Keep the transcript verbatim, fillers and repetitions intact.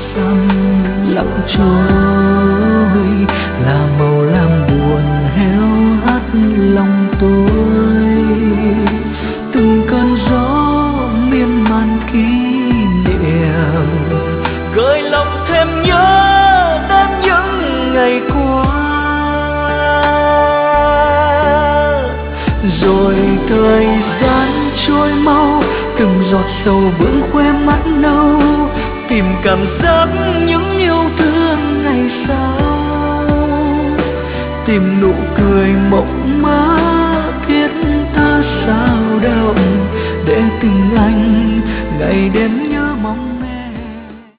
xăm lặng trôi, là màu lam buồn héo hắt lòng tôi. Từng cơn gió miên man kỷ niệm gợi lòng thêm nhớ đến những ngày qua. Rồi thời gian trôi mau, từng giọt sầu vương khoe mắt nâu, tìm cảm giác những yêu thương ngày sau, tìm nụ cười mộng mơ thiết tha sao động, để tình anh ngày đêm